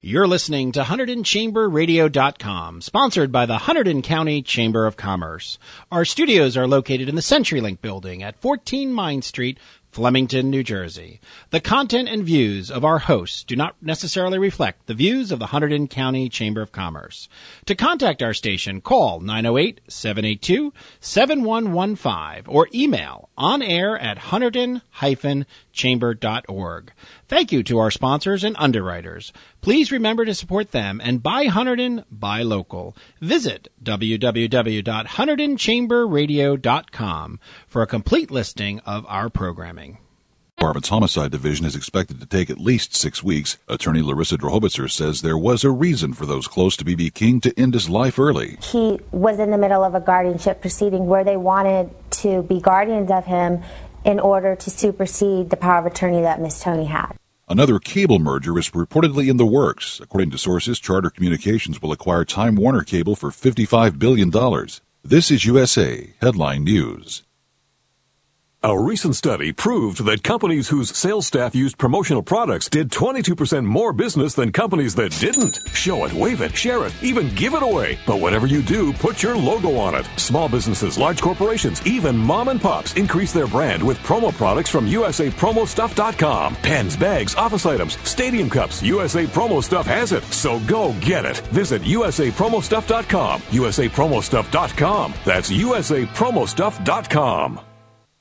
You're listening to HunterdonChamberRadio.com, sponsored by the Hunterdon County Chamber of Commerce. Our studios are located in the CenturyLink building at 14 Mine Street, Flemington, New Jersey. The content and views of our hosts do not necessarily reflect the views of the Hunterdon County Chamber of Commerce. To contact our station, call 908-782-7115 or email onair@hunterdon-chamber.org. Thank you to our sponsors and underwriters. Please remember to support them and buy Hunterdon, buy local. Visit www.HunterdonChamberRadio.com for a complete listing of our programming. Department's Homicide Division is expected to take at least 6 weeks. Attorney Larissa Drahobitzer says there was a reason for those close to B.B. King to end his life early. He was in the middle of a guardianship proceeding where they wanted to be guardians of him in order to supersede the power of attorney that Miss Tony had. Another cable merger is reportedly in the works. According to sources, Charter Communications will acquire Time Warner Cable for $55 billion. This is USA Headline News. A recent study proved that companies whose sales staff used promotional products did 22% more business than companies that didn't. Show it, wave it, share it, even give it away. But whatever you do, put your logo on it. Small businesses, large corporations, even mom and pops increase their brand with promo products from USAPromoStuff.com. Pens, bags, office items, stadium cups. USA Promo Stuff has it. So go get it. Visit USAPromoStuff.com. USAPromoStuff.com. That's USAPromoStuff.com.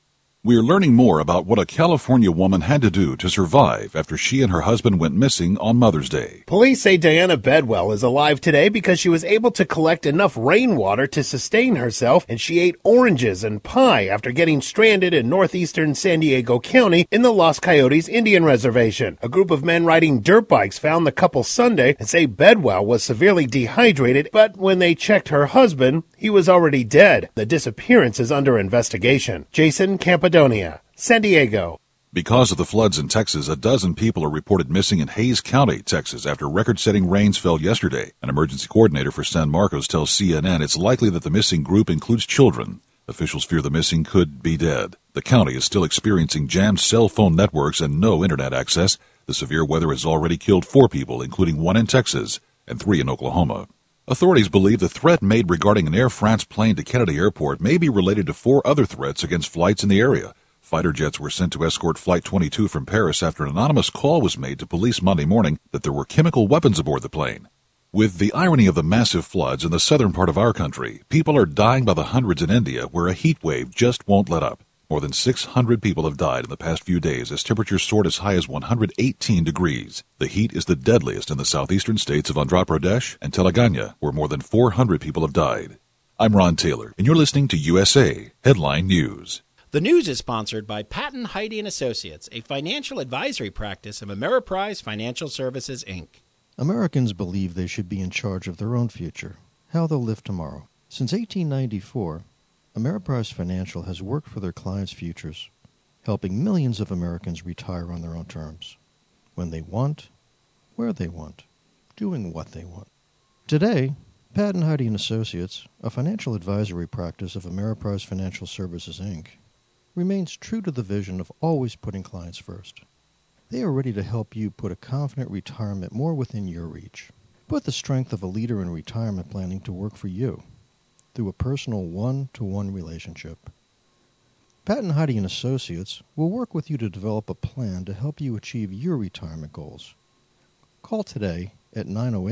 We are learning more about what a California woman had to do to survive after she and her husband went missing on Mother's Day. Police say Diana Bedwell is alive today because she was able to collect enough rainwater to sustain herself, and she ate oranges and pie after getting stranded in northeastern San Diego County in the Los Coyotes Indian Reservation. A group of men riding dirt bikes found the couple Sunday and say Bedwell was severely dehydrated, but when they checked her husband, he was already dead. The disappearance is under investigation. Jason Campadonia, San Diego. Because of the floods in Texas, a dozen people are reported missing in Hays County, Texas, after record-setting rains fell yesterday. An emergency coordinator for San Marcos tells CNN it's likely that the missing group includes children. Officials fear the missing could be dead. The county is still experiencing jammed cell phone networks and no internet access. The severe weather has already killed 4 people, including 1 in Texas and 3 in Oklahoma. Authorities believe the threat made regarding an Air France plane to Kennedy Airport may be related to 4 other threats against flights in the area. Fighter jets were sent to escort Flight 22 from Paris after an anonymous call was made to police Monday morning that there were chemical weapons aboard the plane. With the irony of the massive floods in the southern part of our country, people are dying by the hundreds in India, where a heat wave just won't let up. More than 600 people have died in the past few days as temperatures soared as high as 118 degrees. The heat is the deadliest in the southeastern states of Andhra Pradesh and Telangana, where more than 400 people have died. I'm Ron Taylor, and you're listening to USA Headline News. The news is sponsored by Patton, Heide & Associates, a financial advisory practice of Ameriprise Financial Services, Inc. Americans believe they should be in charge of their own future, how they'll live tomorrow. Since 1894, Ameriprise Financial has worked for their clients' futures, helping millions of Americans retire on their own terms, when they want, where they want, doing what they want. Today, Patton, Heide & Associates, a financial advisory practice of Ameriprise Financial Services, Inc., remains true to the vision of always putting clients first. They are ready to help you put a confident retirement more within your reach. Put the strength of a leader in retirement planning to work for you through a personal one-to-one relationship. Patton, Heide & Associates will work with you to develop a plan to help you achieve your retirement goals. Call today at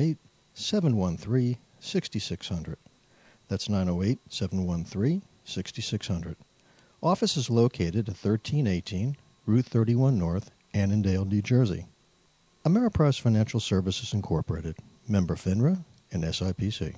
908-713-6600. That's 908-713-6600. Office is located at 1318 Route 31 North, Annandale, New Jersey. Ameriprise Financial Services Incorporated, member FINRA and SIPC.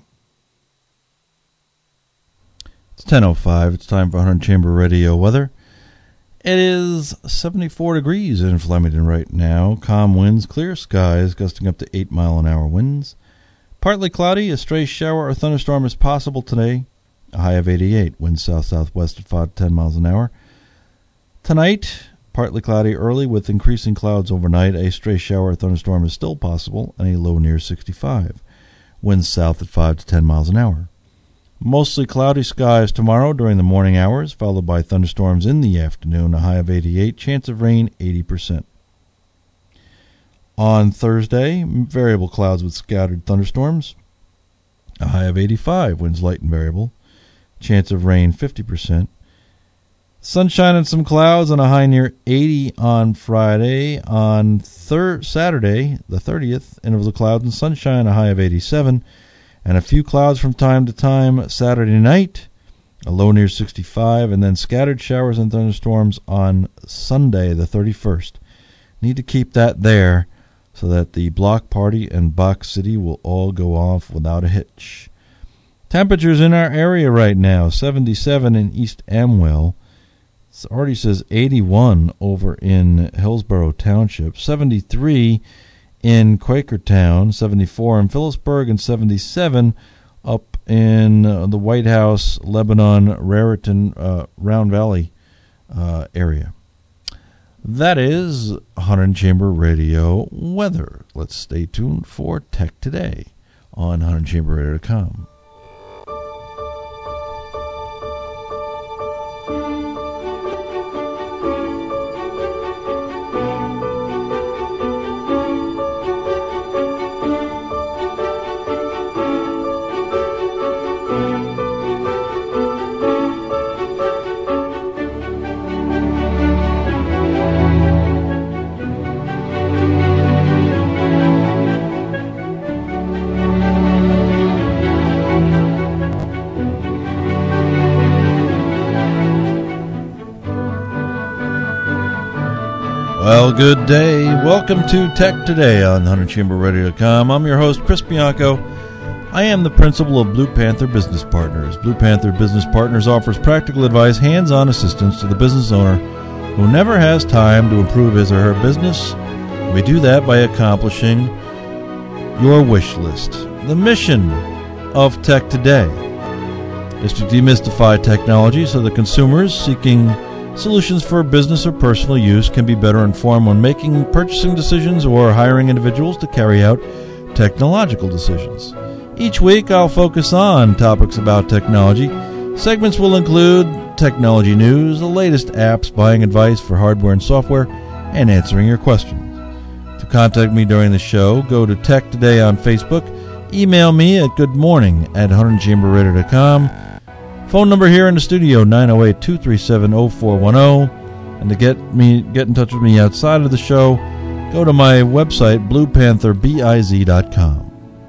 It's 10:05. It's time for Hunterdon Chamber Radio weather. It is 74 degrees in Flemington right now. Calm winds, clear skies, gusting up to 8-mile-an-hour winds. Partly cloudy, a stray shower or thunderstorm is possible today. A high of 88, winds south-southwest at 5 to 10 miles an hour. Tonight, partly cloudy early with increasing clouds overnight. A stray shower or thunderstorm is still possible and a low near 65. Winds south at 5 to 10 miles an hour. Mostly cloudy skies tomorrow during the morning hours, followed by thunderstorms in the afternoon, a high of 88, chance of rain 80%. On Thursday, variable clouds with scattered thunderstorms. A high of 85, winds light and variable. Chance of rain 50%. Sunshine and some clouds and a high near 80 on Friday. On Saturday, the 30th, intervals of clouds and sunshine, a high of 87. And a few clouds from time to time Saturday night, a low near 65. And then scattered showers and thunderstorms on Sunday, the 31st. Need to keep that there so that the block party and Box City will all go off without a hitch. Temperatures in our area right now, 77 in East Amwell. It already says 81 over in Hillsborough Township, 73 in Quakertown, 74 in Phillipsburg, and 77 up in the White House, Lebanon, Raritan, Round Valley area. That is 100 Chamber Radio weather. Let's stay tuned for Tech Today on 100chamberradio.com. Well, good day. Welcome to Tech Today on 100chamberradio.com. I'm your host, Chris Bianco. I am the principal of Blue Panther Business Partners. Blue Panther Business Partners offers practical advice, hands-on assistance to the business owner who never has time to improve his or her business. We do that by accomplishing your wish list. The mission of Tech Today is to demystify technology so that consumers seeking solutions for business or personal use can be better informed when making purchasing decisions or hiring individuals to carry out technological decisions. Each week I'll focus on topics about technology. Segments will include technology news, the latest apps, buying advice for hardware and software, and answering your questions. To contact me during the show, go to Tech Today on Facebook, email me at goodmorning@100chamberradio.com. Phone number here in the studio, 908-237-0410. And to get in touch with me outside of the show, go to my website, bluepantherbiz.com.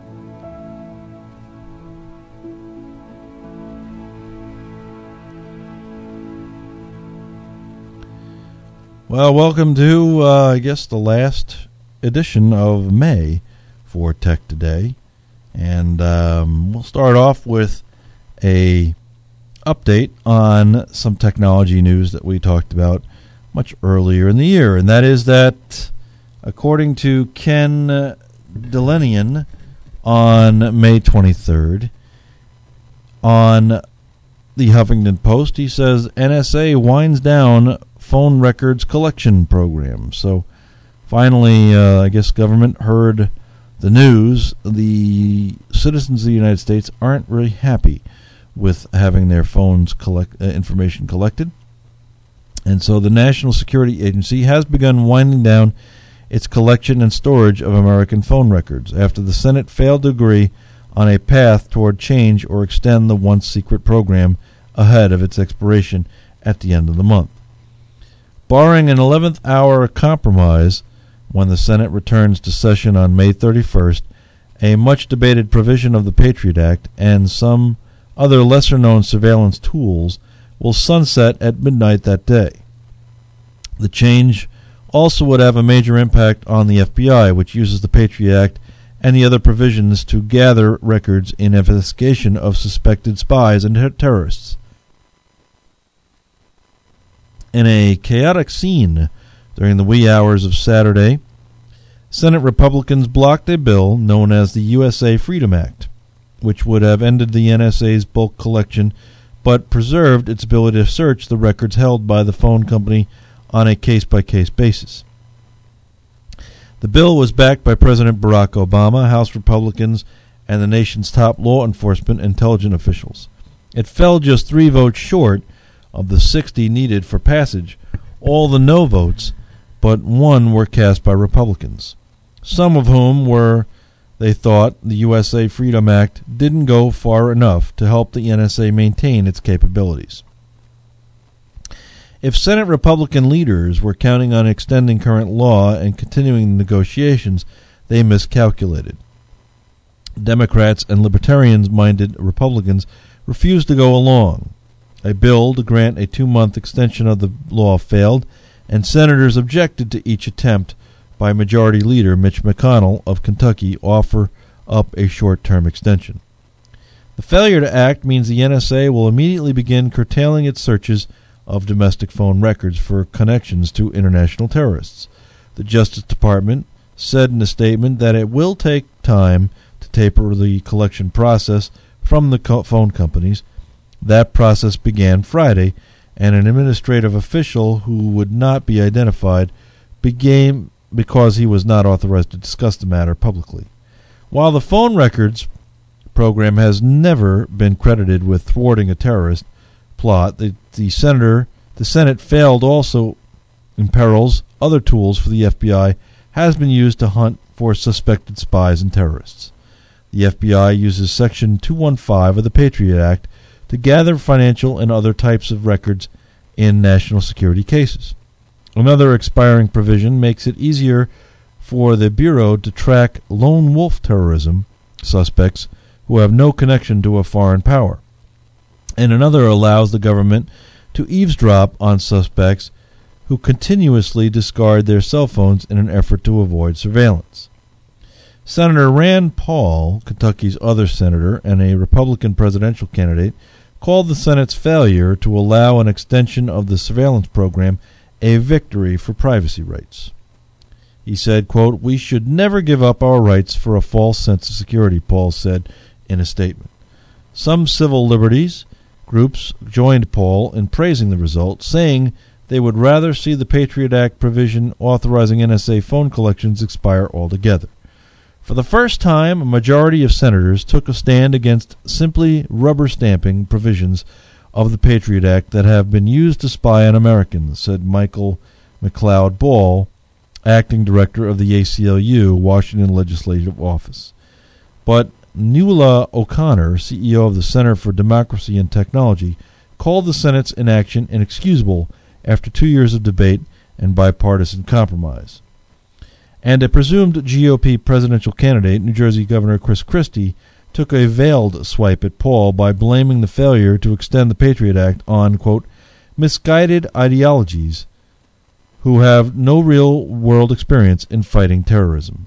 Well, welcome to, I guess, the last edition of May for Tech Today. And we'll start off with a update on some technology news that we talked about much earlier in the year, and that is that according to Ken Delenian on May 23rd on the Huffington Post, he says NSA winds down phone records collection program. So finally, I guess government heard the news. The citizens of the United States aren't really happy with having their phones information collected. And so the National Security Agency has begun winding down its collection and storage of American phone records after the Senate failed to agree on a path toward change or extend the once secret program ahead of its expiration at the end of the month. Barring an 11th hour compromise, when the Senate returns to session on May 31st, a much debated provision of the Patriot Act and some other lesser-known surveillance tools will sunset at midnight that day. The change also would have a major impact on the FBI, which uses the Patriot Act and the other provisions to gather records in investigation of suspected spies and terrorists. In a chaotic scene during the wee hours of Saturday, Senate Republicans blocked a bill known as the USA Freedom Act, which would have ended the NSA's bulk collection but preserved its ability to search the records held by the phone company on a case-by-case basis. The bill was backed by President Barack Obama, House Republicans, and the nation's top law enforcement intelligence officials. It fell just 3 votes short of the 60 needed for passage. All the no votes but 1 were cast by Republicans. some of whom they thought the USA Freedom Act didn't go far enough to help the NSA maintain its capabilities. If Senate Republican leaders were counting on extending current law and continuing negotiations, they miscalculated. Democrats and libertarian-minded Republicans refused to go along. A bill to grant a 2-month extension of the law failed, and senators objected to each attempt by Majority Leader Mitch McConnell of Kentucky offer up a short-term extension. The failure to act means the NSA will immediately begin curtailing its searches of domestic phone records for connections to international terrorists. The Justice Department said in a statement that it will take time to taper the collection process from the phone companies. That process began Friday, and an administrative official who would not be identified began because he was not authorized to discuss the matter publicly. While the phone records program has never been credited with thwarting a terrorist plot, the Senate failed also imperils other tools for the FBI has been used to hunt for suspected spies and terrorists. The FBI uses Section 215 of the Patriot Act to gather financial and other types of records in national security cases. Another expiring provision makes it easier for the Bureau to track lone wolf terrorism suspects who have no connection to a foreign power, and another allows the government to eavesdrop on suspects who continuously discard their cell phones in an effort to avoid surveillance. Senator Rand Paul, Kentucky's other senator and a Republican presidential candidate, called the Senate's failure to allow an extension of the surveillance program a victory for privacy rights. He said, quote, "We should never give up our rights for a false sense of security," Paul said in a statement. Some civil liberties groups joined Paul in praising the result, saying they would rather see the Patriot Act provision authorizing NSA phone collections expire altogether. For the first time, a majority of senators took a stand against simply rubber-stamping provisions of the Patriot Act that have been used to spy on Americans, said Michael McLeod Ball, acting director of the ACLU, Washington Legislative Office. But Nuala O'Connor, CEO of the Center for Democracy and Technology, called the Senate's inaction inexcusable after 2 years of debate and bipartisan compromise. And a presumed GOP presidential candidate, New Jersey Governor Chris Christie, took a veiled swipe at Paul by blaming the failure to extend the Patriot Act on, quote, misguided ideologies who have no real-world experience in fighting terrorism,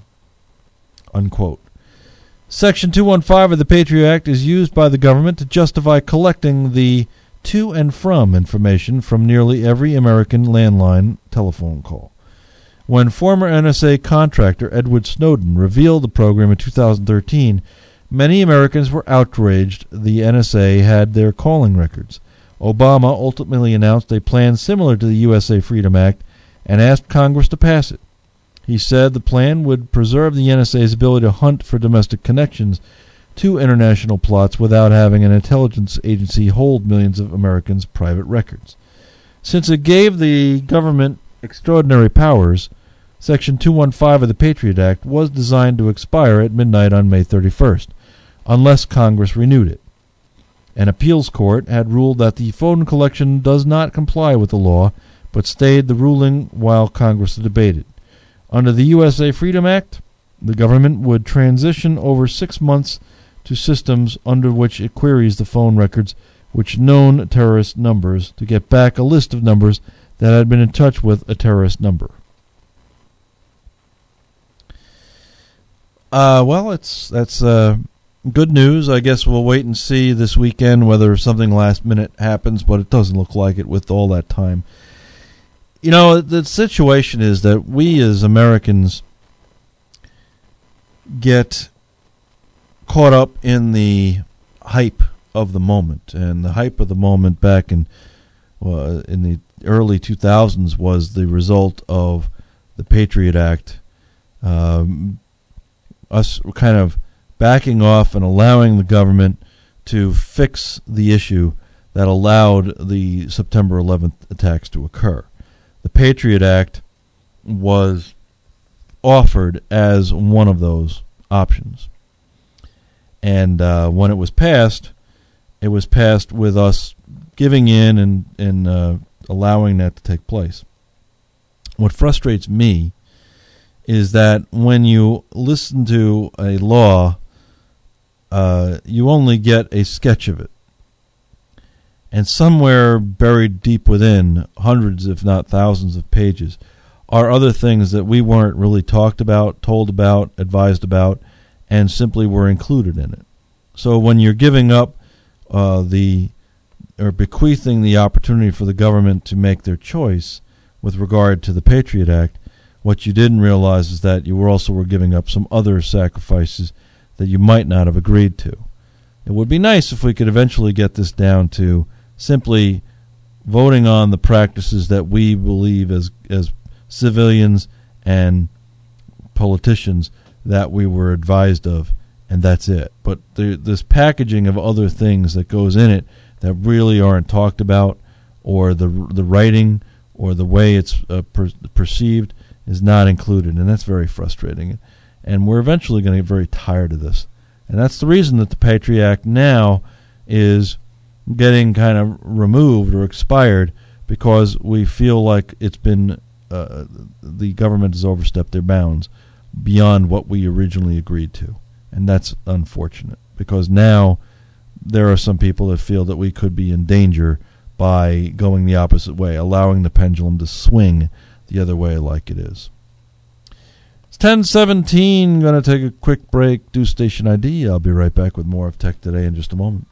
unquote. Section 215 of the Patriot Act is used by the government to justify collecting the to and from information from nearly every American landline telephone call. When former NSA contractor Edward Snowden revealed the program in 2013, many Americans were outraged the NSA had their calling records. Obama ultimately announced a plan similar to the USA Freedom Act and asked Congress to pass it. He said the plan would preserve the NSA's ability to hunt for domestic connections to international plots without having an intelligence agency hold millions of Americans' private records. Since it gave the government extraordinary powers, Section 215 of the Patriot Act was designed to expire at midnight on May 31st, unless Congress renewed it. An appeals court had ruled that the phone collection does not comply with the law, but stayed the ruling while Congress debated. Under the USA Freedom Act, the government would transition over 6 months to systems under which it queries the phone records which known terrorist numbers to get back a list of numbers that had been in touch with a terrorist number. That's good news. I guess we'll wait and see this weekend whether something last minute happens, but it doesn't look like it with all that time. You know, the situation is that we as Americans get caught up in the hype of the moment, and the hype of the moment back in the early 2000s was the result of the Patriot Act, us kind of backing off and allowing the government to fix the issue that allowed the September 11th attacks to occur. The Patriot Act was offered as one of those options. And when it was passed with us giving in and allowing that to take place. What frustrates me is that when you listen to a law, you only get a sketch of it. And somewhere buried deep within, hundreds if not thousands of pages, are other things that we weren't really talked about, told about, advised about, and simply were included in it. So when you're giving up or bequeathing the opportunity for the government to make their choice with regard to the Patriot Act, what you didn't realize is that you were giving up some other sacrifices that you might not have agreed to. It would be nice if we could eventually get this down to simply voting on the practices that we believe as civilians and politicians that we were advised of, and that's it. But this packaging of other things that goes in it that really aren't talked about, or the writing or the way it's perceived is not included, and that's very frustrating. And we're eventually going to get very tired of this. And that's the reason that the Patriot Act now is getting kind of removed or expired, because we feel like it's been the government has overstepped their bounds beyond what we originally agreed to. And that's unfortunate, because now there are some people that feel that we could be in danger by going the opposite way, allowing the pendulum to swing the other way like it is. It's 10:17. Going to take a quick break. Do station ID. I'll be right back with more of Tech Today in just a moment.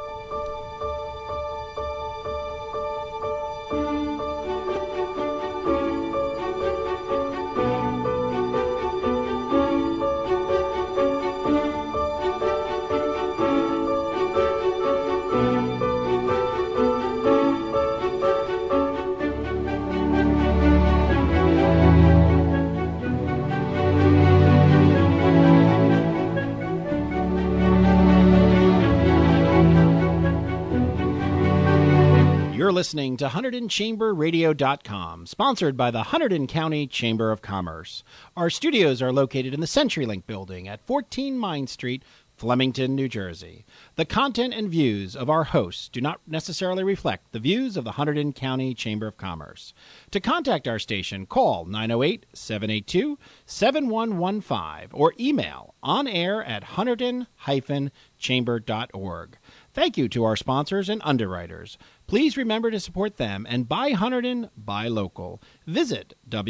Listening to HunterdonChamberRadio.com, sponsored by the Hunterdon County Chamber of Commerce. Our studios are located in the CenturyLink building at 14 Mine Street, Flemington, New Jersey. The content and views of our hosts do not necessarily reflect the views of the Hunterdon County Chamber of Commerce. To contact our station, call 908-782-7115 or email onair@hunterdon-chamber.org. Thank you to our sponsors and underwriters. Please remember to support them and buy Hunterdon, buy local. Visit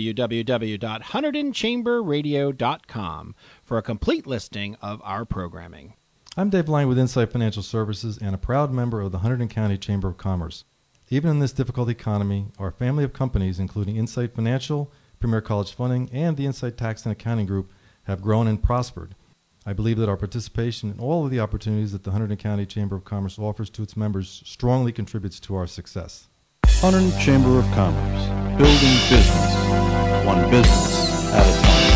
www.HunterdonChamberRadio.com for a complete listing of our programming. I'm Dave Lang with Insight Financial Services and a proud member of the Hunterdon County Chamber of Commerce. Even in this difficult economy, our family of companies, including Insight Financial, Premier College Funding, and the Insight Tax and Accounting Group, have grown and prospered. I believe that our participation in all of the opportunities that the Hunterdon County Chamber of Commerce offers to its members strongly contributes to our success. Hunterdon Chamber of Commerce, building business, one business at a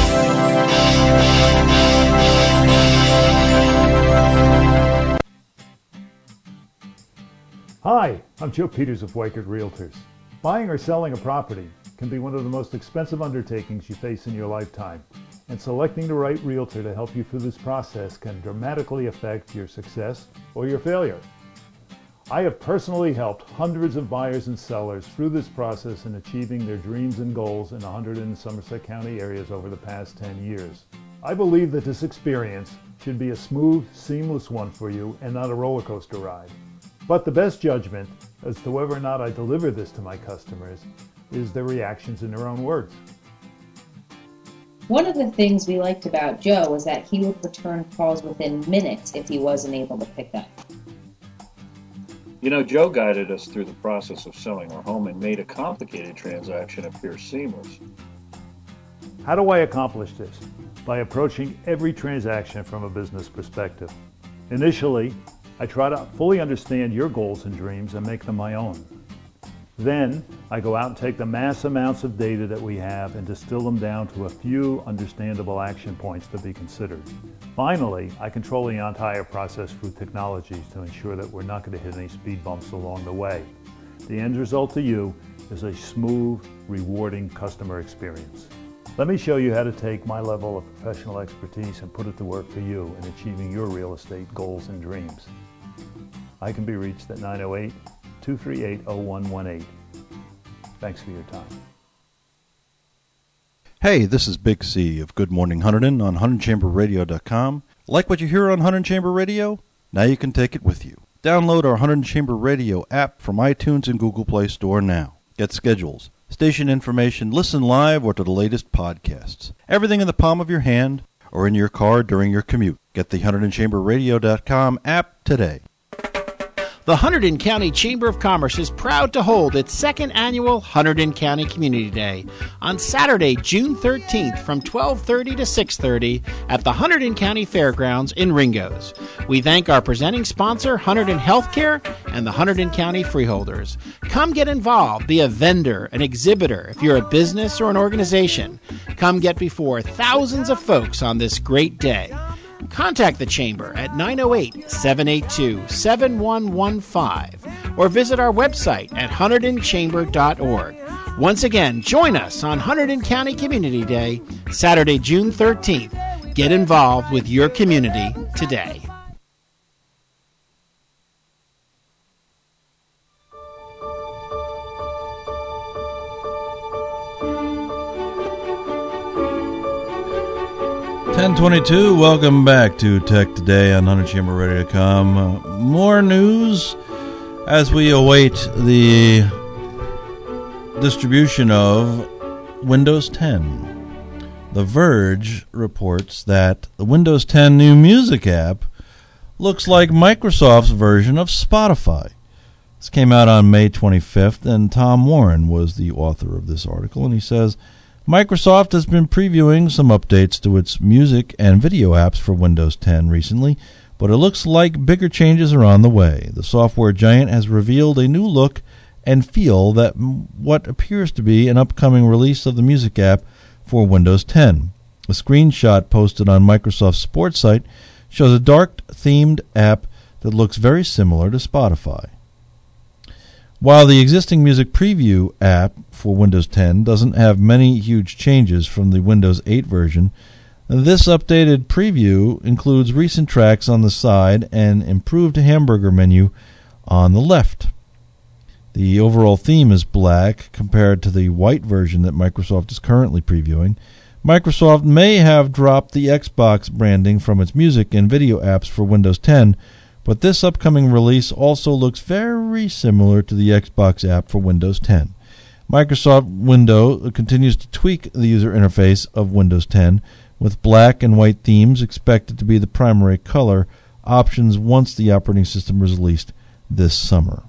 time. Hi, I'm Joe Peters of Weichert Realtors. Buying or selling a property can be one of the most expensive undertakings you face in your lifetime. And selecting the right realtor to help you through this process can dramatically affect your success or your failure. I have personally helped hundreds of buyers and sellers through this process in achieving their dreams and goals in the Hunterdon and Somerset County areas over the past 10 years. I believe that this experience should be a smooth, seamless one for you and not a roller coaster ride. But the best judgment as to whether or not I deliver this to my customers is their reactions in their own words. One of the things we liked about Joe was that he would return calls within minutes if he wasn't able to pick up. You know, Joe guided us through the process of selling our home and made a complicated transaction appear seamless. How do I accomplish this? By approaching every transaction from a business perspective. Initially, I try to fully understand your goals and dreams and make them my own. Then, I go out and take the mass amounts of data that we have and distill them down to a few understandable action points to be considered. Finally, I control the entire process through technologies to ensure that we're not going to hit any speed bumps along the way. The end result to you is a smooth, rewarding customer experience. Let me show you how to take my level of professional expertise and put it to work for you in achieving your real estate goals and dreams. I can be reached at 908-238-0118. Thanks for your time. Hey, this is Big C of Good Morning Hunterdon on HunterdonChamberRadio.com. Like what you hear on Hunterdon Chamber Radio? Now you can take it with you. Download our Hunterdon Chamber Radio app from iTunes and Google Play Store now. Get schedules, station information, listen live, or to the latest podcasts. Everything in the palm of your hand or in your car during your commute. Get the HunterdonChamberRadio.com app today. The Hunterdon County Chamber of Commerce is proud to hold its second annual Hunterdon County Community Day on Saturday, June 13th from 12:30 to 6:30 at the Hunterdon County Fairgrounds in Ringgoes. We thank our presenting sponsor, Hunterdon Healthcare, and the Hunterdon County Freeholders. Come get involved, be a vendor, an exhibitor, if you're a business or an organization. Come get before thousands of folks on this great day. Contact the Chamber at 908-782-7115 or visit our website at HunterdonChamber.org. Once again, join us on Hunterdon County Community Day, Saturday, June 13th. Get involved with your community today. .1022, welcome back to Tech Today on HunterdonChamberRadio.com. More news as we await the distribution of Windows 10. The Verge reports that the Windows 10 new music app looks like Microsoft's version of Spotify. This came out on May 25th, and Tom Warren was the author of this article, and he says, Microsoft has been previewing some updates to its music and video apps for Windows 10 recently, but it looks like bigger changes are on the way. The software giant has revealed a new look and feel that what appears to be an upcoming release of the music app for Windows 10. A screenshot posted on Microsoft's sports site shows a dark-themed app that looks very similar to Spotify. While the existing music preview app for Windows 10 doesn't have many huge changes from the Windows 8 version, this updated preview includes recent tracks on the side and improved hamburger menu on the left. The overall theme is black compared to the white version that Microsoft is currently previewing. Microsoft may have dropped the Xbox branding from its music and video apps for Windows 10, but this upcoming release also looks very similar to the Xbox app for Windows 10. Microsoft Windows continues to tweak the user interface of Windows 10, with black and white themes expected to be the primary color options once the operating system is released this summer.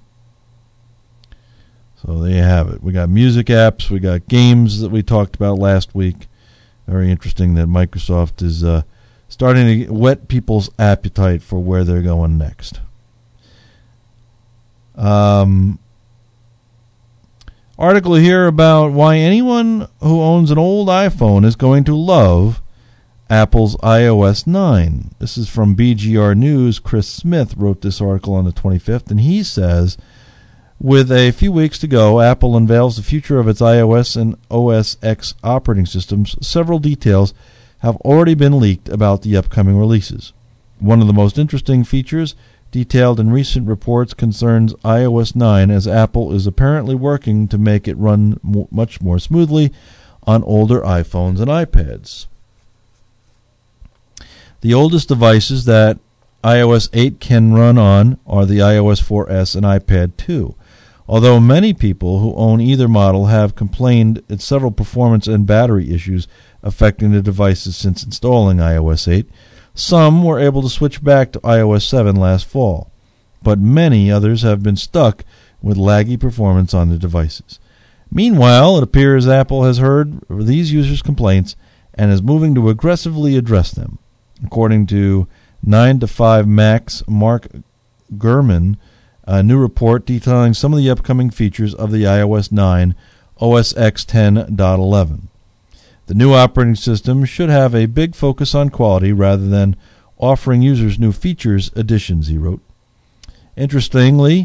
So there you have it. We got music apps, we got games that we talked about last week. Very interesting that Microsoft is starting to whet people's appetite for where they're going next. Article here about why anyone who owns an old iPhone is going to love Apple's iOS 9. This is from BGR News. Chris Smith wrote this article on the 25th, and he says, with a few weeks to go, Apple unveils the future of its iOS and OS X operating systems. Several details have already been leaked about the upcoming releases. One of the most interesting features detailed in recent reports concerns iOS 9, as Apple is apparently working to make it run much more smoothly on older iPhones and iPads. The oldest devices that iOS 8 can run on are the iOS 4S and iPad 2. Although many people who own either model have complained at several performance and battery issues affecting the devices since installing iOS 8, some were able to switch back to iOS 7 last fall, but many others have been stuck with laggy performance on their devices. Meanwhile, it appears Apple has heard these users' complaints and is moving to aggressively address them. According to 9to5Mac's Mark Gurman, a new report detailing some of the upcoming features of the iOS 9 OS X 10.11. The new operating system should have a big focus on quality rather than offering users new features additions, he wrote. Interestingly,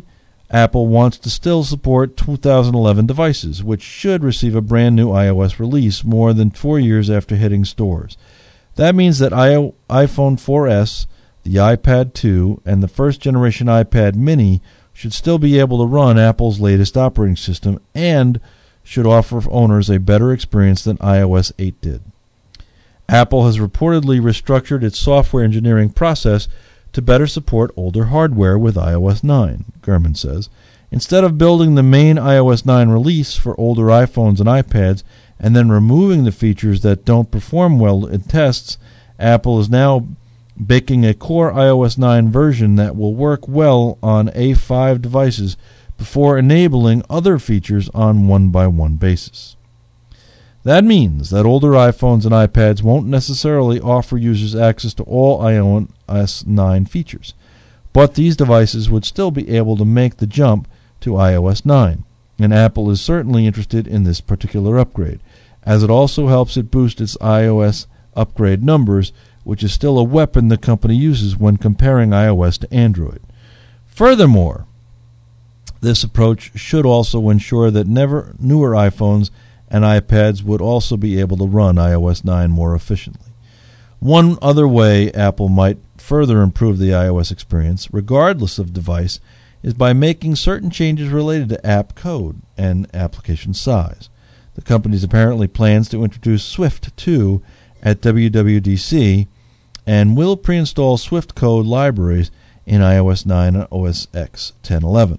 Apple wants to still support 2011 devices, which should receive a brand new iOS release more than 4 years after hitting stores. That means that iPhone 4S, the iPad 2, and the first generation iPad mini should still be able to run Apple's latest operating system and should offer owners a better experience than iOS 8 did. Apple has reportedly restructured its software engineering process to better support older hardware with iOS 9, Gurman says. Instead of building the main iOS 9 release for older iPhones and iPads and then removing the features that don't perform well in tests, Apple is now baking a core iOS 9 version that will work well on A5 devices before enabling other features on one-by-one basis. That means that older iPhones and iPads won't necessarily offer users access to all iOS 9 features, but these devices would still be able to make the jump to iOS 9, and Apple is certainly interested in this particular upgrade, as it also helps it boost its iOS upgrade numbers, which is still a weapon the company uses when comparing iOS to Android. Furthermore, this approach should also ensure that newer iPhones and iPads would also be able to run iOS 9 more efficiently. One other way Apple might further improve the iOS experience, regardless of device, is by making certain changes related to app code and application size. The company apparently plans to introduce Swift 2 at WWDC and will pre-install Swift code libraries in iOS 9 and OS X 10.11.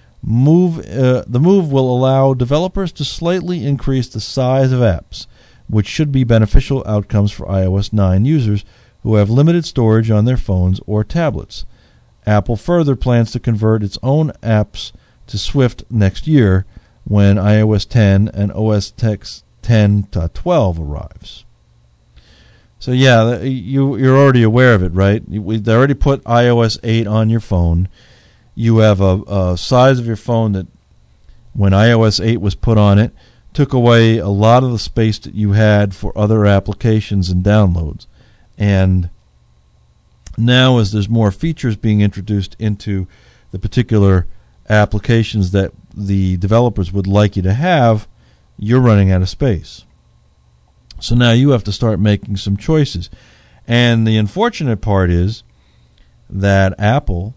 The move will allow developers to slightly increase the size of apps, which should be beneficial outcomes for iOS 9 users who have limited storage on their phones or tablets. Apple further plans to convert its own apps to Swift next year when iOS 10 and OS X 10.12 arrives. So yeah, you're already aware of it, right? They already put iOS 8 on your phone. You have a size of your phone that, when iOS 8 was put on it, took away a lot of the space that you had for other applications and downloads. And now, as there's more features being introduced into the particular applications that the developers would like you to have, you're running out of space. So now you have to start making some choices. And the unfortunate part is that Apple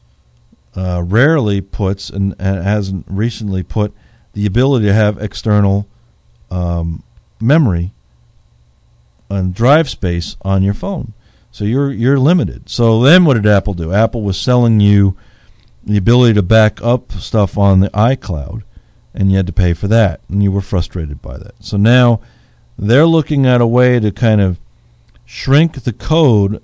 rarely puts, and hasn't recently put, the ability to have external memory and drive space on your phone. So you're limited. So then what did Apple do? Apple was selling you the ability to back up stuff on the iCloud, and you had to pay for that, and you were frustrated by that. So now they're looking at a way to kind of shrink the code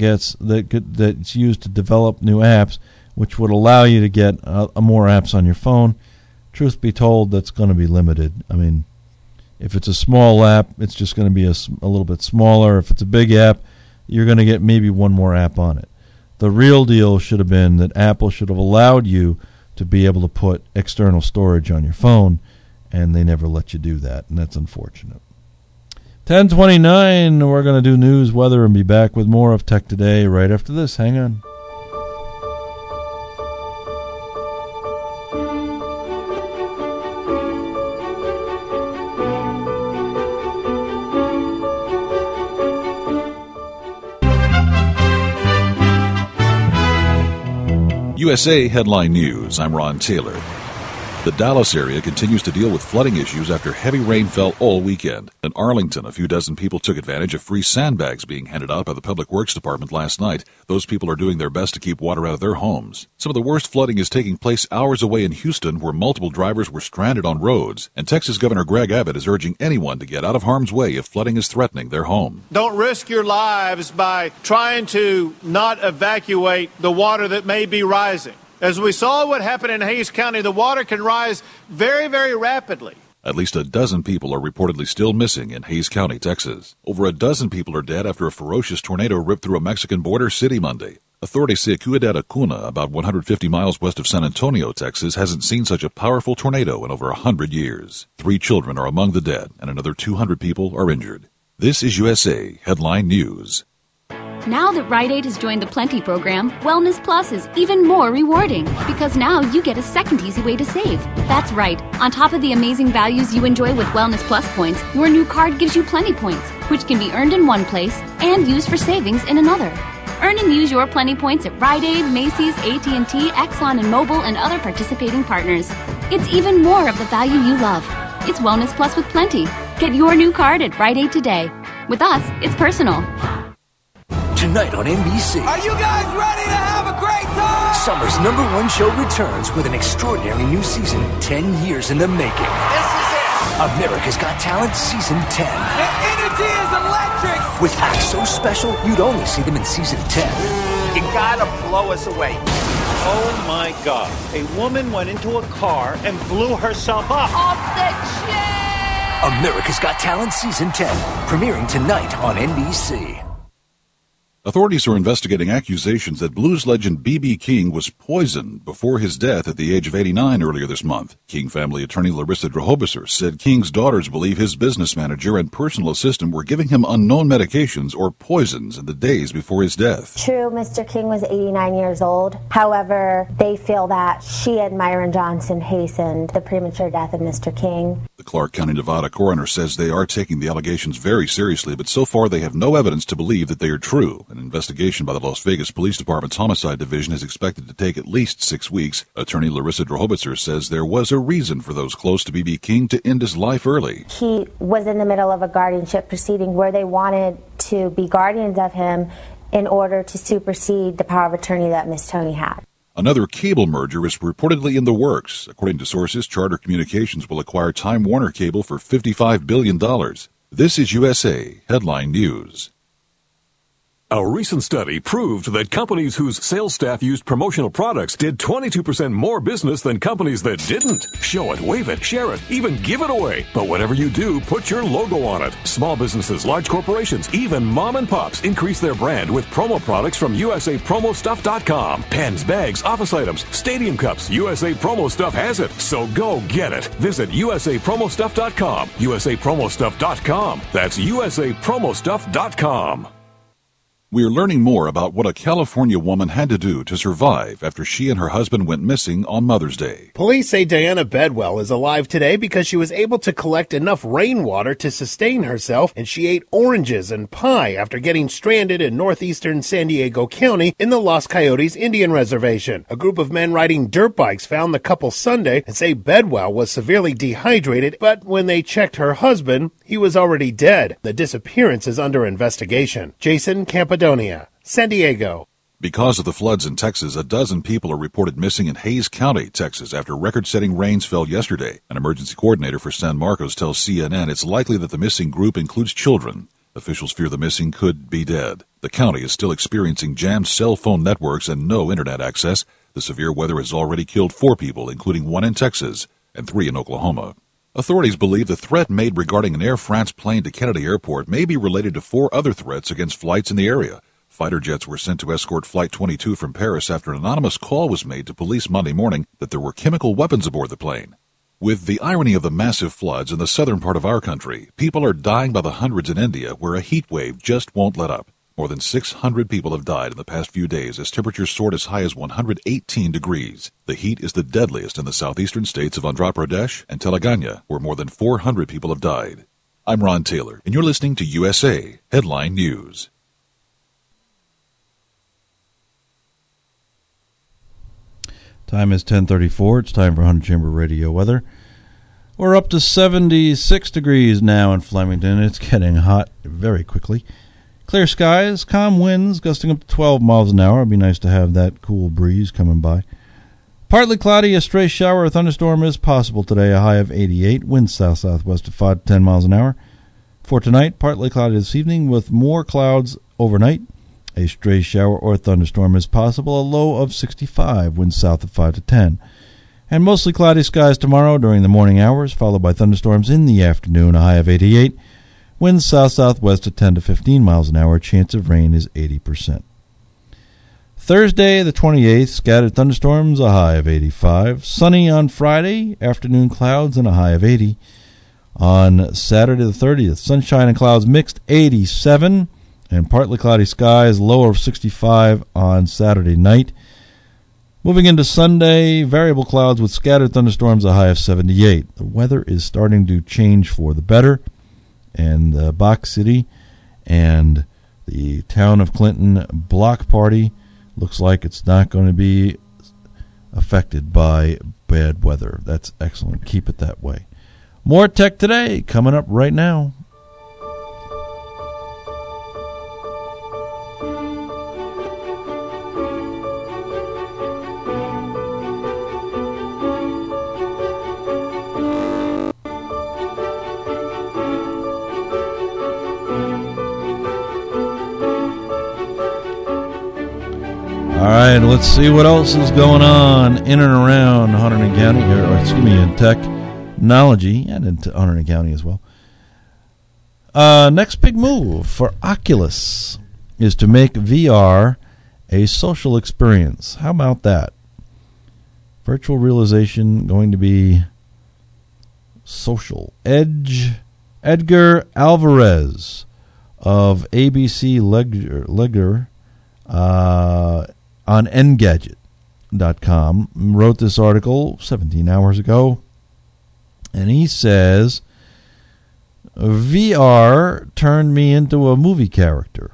that's used to develop new apps, which would allow you to get more apps on your phone. Truth be told, that's going to be limited. I mean, if it's a small app, it's just going to be a little bit smaller. If it's a big app, you're going to get maybe one more app on it. The real deal should have been that Apple should have allowed you to be able to put external storage on your phone, and they never let you do that, and that's unfortunate. 10:29, we're going to do news, weather, and be back with more of Tech Today right after this. Hang on. USA Headline News. I'm Ron Taylor. The Dallas area continues to deal with flooding issues after heavy rain fell all weekend. In Arlington, a few dozen people took advantage of free sandbags being handed out by the Public Works Department last night. Those people are doing their best to keep water out of their homes. Some of the worst flooding is taking place hours away in Houston, where multiple drivers were stranded on roads. And Texas Governor Greg Abbott is urging anyone to get out of harm's way if flooding is threatening their home. Don't risk your lives by trying to not evacuate the water that may be rising. As we saw what happened in Hays County, the water can rise very, very rapidly. At least a dozen people are reportedly still missing in Hays County, Texas. Over a dozen people are dead after a ferocious tornado ripped through a Mexican border city Monday. Authorities say Ciudad Acuna, about 150 miles west of San Antonio, Texas, hasn't seen such a powerful tornado in over 100 years. 3 children are among the dead, and another 200 people are injured. This is USA Headline News. Now that Rite Aid has joined the Plenty program, Wellness Plus is even more rewarding because now you get a second easy way to save. That's right. On top of the amazing values you enjoy with Wellness Plus points, your new card gives you Plenty points, which can be earned in one place and used for savings in another. Earn and use your Plenty points at Rite Aid, Macy's, AT&T, Exxon and Mobil, and other participating partners. It's even more of the value you love. It's Wellness Plus with Plenty. Get your new card at Rite Aid today. With us, it's personal. Tonight on NBC. Are you guys ready to have a great time? Summer's #1 show returns with an extraordinary new season, 10 years in the making. This is it. America's Got Talent Season 10. The energy is electric. With acts so special, you'd only see them in Season 10. You gotta blow us away. Oh my God. A woman went into a car and blew herself up. Off the chain. America's Got Talent Season 10. Premiering tonight on NBC. Authorities are investigating accusations that blues legend B.B. King was poisoned before his death at the age of 89 earlier this month. King family attorney Larissa Drahobisser said King's daughters believe his business manager and personal assistant were giving him unknown medications or poisons in the days before his death. True, Mr. King was 89 years old. However, they feel that she and Myron Johnson hastened the premature death of Mr. King. The Clark County, Nevada coroner says they are taking the allegations very seriously, but so far they have no evidence to believe that they are true. An investigation by the Las Vegas Police Department's Homicide Division is expected to take at least 6 weeks. Attorney Larissa Drahobisser says there was a reason for those close to B.B. King to end his life early. He was in the middle of a guardianship proceeding where they wanted to be guardians of him in order to supersede the power of attorney that Miss Tony had. Another cable merger is reportedly in the works. According to sources, Charter Communications will acquire Time Warner Cable for $55 billion. This is USA Headline News. A recent study proved that companies whose sales staff used promotional products did 22% more business than companies that didn't. Show it, wave it, share it, even give it away. But whatever you do, put your logo on it. Small businesses, large corporations, even mom and pops increase their brand with promo products from USAPromostuff.com. Pens, bags, office items, stadium cups. USA Promo Stuff has it. So go get it. Visit USAPromostuff.com. USAPromostuff.com. That's USAPromostuff.com. We are learning more about what a California woman had to do to survive after she and her husband went missing on Mother's Day. Police say Diana Bedwell is alive today because she was able to collect enough rainwater to sustain herself, and she ate oranges and pie after getting stranded in northeastern San Diego County in the Los Coyotes Indian Reservation. A group of men riding dirt bikes found the couple Sunday and say Bedwell was severely dehydrated, but when they checked her husband, he was already dead. The disappearance is under investigation. Jason Campodonia, San Diego. Because of the floods in Texas, a dozen people are reported missing in Hays County, Texas, after record-setting rains fell yesterday. An emergency coordinator for San Marcos tells CNN it's likely that the missing group includes children. Officials fear the missing could be dead. The county is still experiencing jammed cell phone networks and no internet access. The severe weather has already killed 4 people, including 1 in Texas and 3 in Oklahoma. Authorities believe the threat made regarding an Air France plane to Kennedy Airport may be related to 4 other threats against flights in the area. Fighter jets were sent to escort Flight 22 from Paris after an anonymous call was made to police Monday morning that there were chemical weapons aboard the plane. With the irony of the massive floods in the southern part of our country, people are dying by the hundreds in India, where a heat wave just won't let up. More than 600 people have died in the past few days as temperatures soared as high as 118 degrees. The heat is the deadliest in the southeastern states of Andhra Pradesh and Telangana, where more than 400 people have died. I'm Ron Taylor, and you're listening to USA Headline News. Time is 10:34. It's time for 100 Chamber Radio weather. We're up to 76 degrees now in Flemington. It's getting hot very quickly. Clear skies, calm winds, gusting up to 12 miles an hour. It'd be nice to have that cool breeze coming by. Partly cloudy, a stray shower or thunderstorm is possible today, a high of 88. Winds south-southwest of 5 to 10 miles an hour. For tonight, partly cloudy this evening with more clouds overnight. A stray shower or thunderstorm is possible, a low of 65, winds south of 5 to 10. And mostly cloudy skies tomorrow during the morning hours, followed by thunderstorms in the afternoon, a high of 88. Winds south-southwest at 10 to 15 miles an hour. Chance of rain is 80%. Thursday, the 28th, scattered thunderstorms, a high of 85. Sunny on Friday, afternoon clouds, and a high of 80. On Saturday, the 30th, sunshine and clouds mixed, 87. and partly cloudy skies, low of 65 on Saturday night. Moving into Sunday, variable clouds with scattered thunderstorms, a high of 78. The weather is starting to change for the better, and Bach City and the town of Clinton block party looks like it's not going to be affected by bad weather. That's excellent. Keep it that way. More Tech Today coming up right now. All right, let's see what else is going on in and around Hunterdon County, in technology, and in Hunterdon County as well. Next big move for Oculus is to make VR a social experience. How about that? Virtual realization going to be social. Edgar Alvarez of ABC Ledger on Engadget.com wrote this article 17 hours ago, and he says, VR turned me into a movie character.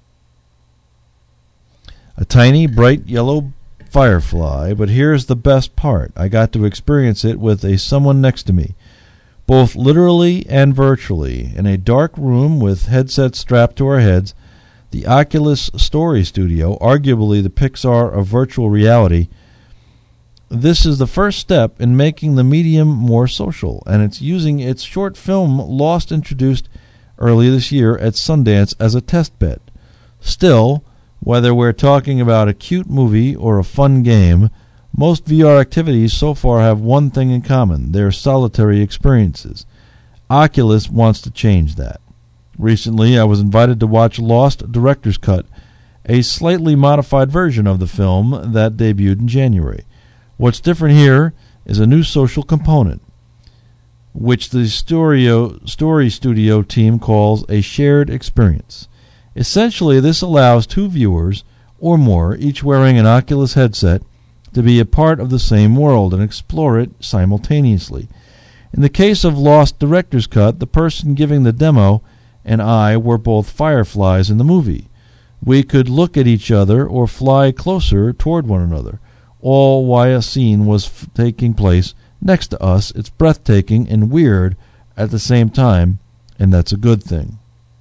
A tiny, bright yellow firefly, but here's the best part. I got to experience it with someone next to me, both literally and virtually, in a dark room with headsets strapped to our heads. The Oculus Story Studio, arguably the Pixar of virtual reality, this is the first step in making the medium more social, and it's using its short film Lost, introduced earlier this year at Sundance, as a test bed. Still, whether we're talking about a cute movie or a fun game, most VR activities so far have one thing in common: they're solitary experiences. Oculus wants to change that. Recently, I was invited to watch Lost Director's Cut, a slightly modified version of the film that debuted in January. What's different here is a new social component, which the Story Studio team calls a shared experience. Essentially, this allows two viewers or more, each wearing an Oculus headset, to be a part of the same world and explore it simultaneously. In the case of Lost Director's Cut, the person giving the demo and I were both fireflies in the movie. We could look at each other or fly closer toward one another, all while a scene was taking place next to us. It's breathtaking and weird at the same time, and that's a good thing.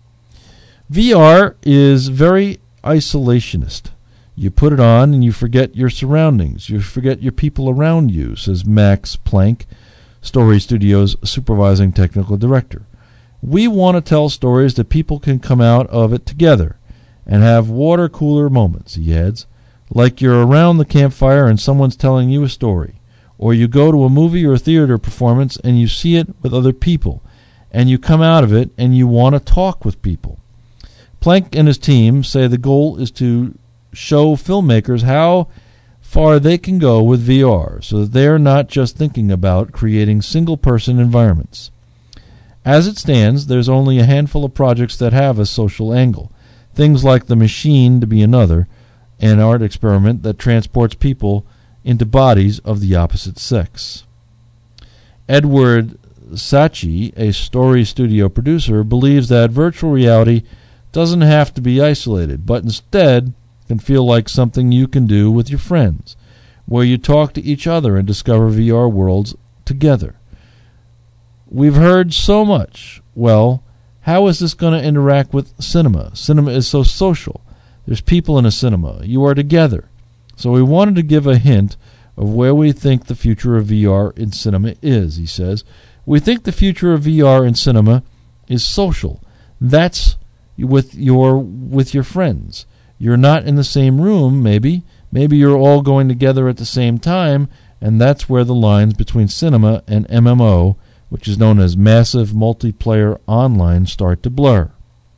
VR is very isolationist. You put it on and you forget your surroundings. You forget your people around you, says Max Planck, Story Studio's supervising technical director. We want to tell stories that people can come out of it together and have water cooler moments, he adds, like you're around the campfire and someone's telling you a story, or you go to a movie or theater performance and you see it with other people, and you come out of it and you want to talk with people. Planck and his team say the goal is to show filmmakers how far they can go with VR, so that they're not just thinking about creating single-person environments. As it stands, there's only a handful of projects that have a social angle. Things like The Machine to be another, an art experiment that transports people into bodies of the opposite sex. Edward Sachi, a Story Studio producer, believes that virtual reality doesn't have to be isolated, but instead can feel like something you can do with your friends, where you talk to each other and discover VR worlds together. We've heard so much. Well, how is this going to interact with cinema? Cinema is so social. There's people in a cinema. You are together. So we wanted to give a hint of where we think the future of VR in cinema is, he says. We think the future of VR in cinema is social. That's with your friends. You're not in the same room, maybe. Maybe you're all going together at the same time, and that's where the lines between cinema and MMO, which is known as Massive Multiplayer Online, start to blur.